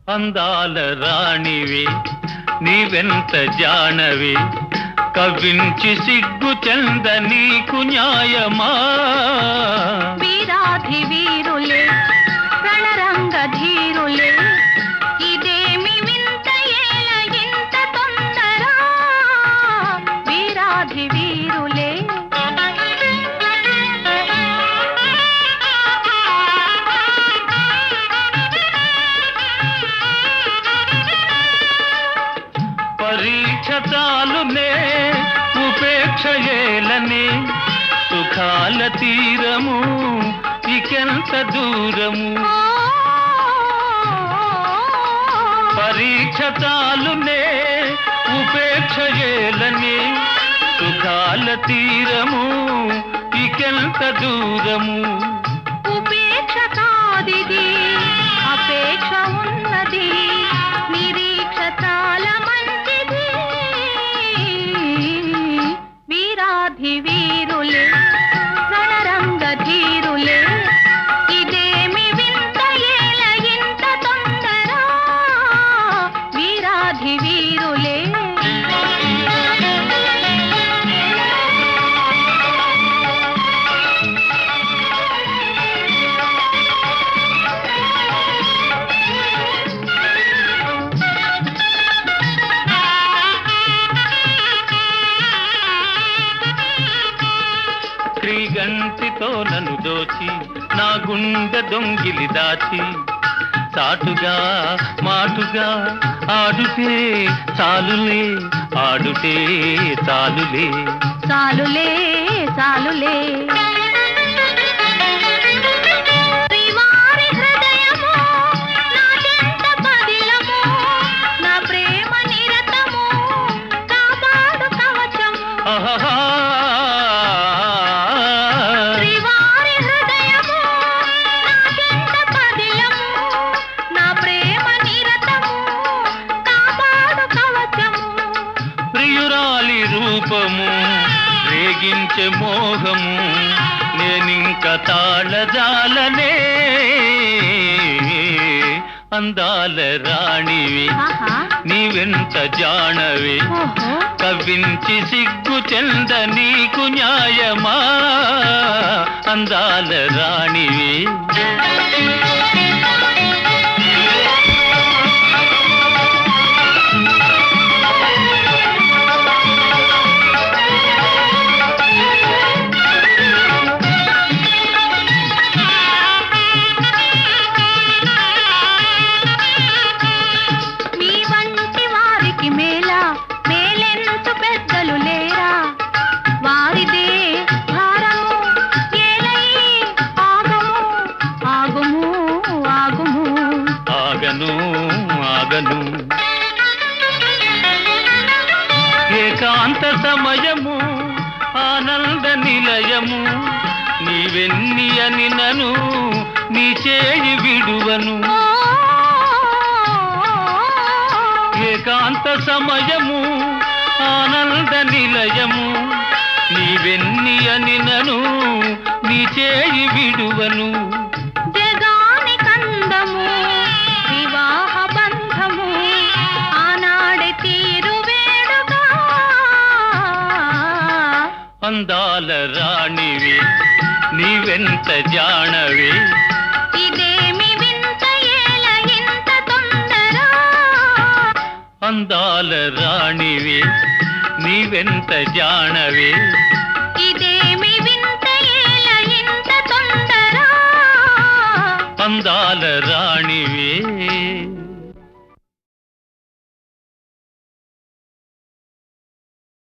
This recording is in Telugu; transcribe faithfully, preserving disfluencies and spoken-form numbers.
అందాల రాణివి నీవెంత జానవి కవించి సిగ్గు చెంద నీకు న్యాయమా వీరాధి వీరులే రణరంగ ధీరులే ఇదేమి వింత ఏల ఇంత తొందర వీరాధి వీరులే పరీక్ష చాలునే ఉపేక్ష ఏలనే సుఖాల తీరము ఇకెంత దూరము పరీక్ష చాలునే ఉపేక్ష ఏలనే సుఖాల తీరము ఇకెంత దూరము ఉపేక్ష కాదిది అపేక్ష ఉన్నది నిరీక్ష చాలా మంచిది వీరాధి వీరులే రణరంగ ధీరులే ఇదేమి వింత ఏల ఇంత తొందర వీరాధి వీరులే శ్రీగంటితో నన్ను దోచి నా గుండె దొంగిలి దాచి చాటుగా మాటుగా ఆడుతే చాలులే ఆడుతే చాలులే చాలులే చాలులే శ్రీవారి హృదయము నా చెంత పదిలము నా ప్రేమ నిరతము కాపాడు కవచము ఆహా శ్రీవారి హృదయము నా చెంత పదిలము నా ప్రేమ నిరతము కాపాడు కవచము ప్రియురాలి రూపము రేగించే మోహము నేనింక తాళజాలనే అందాల రాణివి ఆహా నీవెంత జానవి ఓహో కవించి సిగ్గు చెంద నీకు న్యాయమా అందాల రాణివి మీ వంటి వారికి మేలా మేలెంత పెద్దలు లేరా వారిదే భారము ఏలై ఆగము ఆగుము ఆగుము ఆగను ఆగను ఏకాంత సమయము ఆనంద నిలయము నీవెన్ని అని నను నీ చేయి విడువను ఏకాంత సమయము ఆనంద నిలయము నీవెన్ని అని నను నీ చేయి విడువను జగాని కందము వివాహ బంధము ఆనాడే తీరు వేడుగా అందాల రాణివి నీవెంత జానవి ఇదేమి వింత ఏల ఇంత తొందర అందాల రాణివి నీవెంత జానవి ఇదేమి వింత ఏల ఇంత తొందర అందాల రాణివి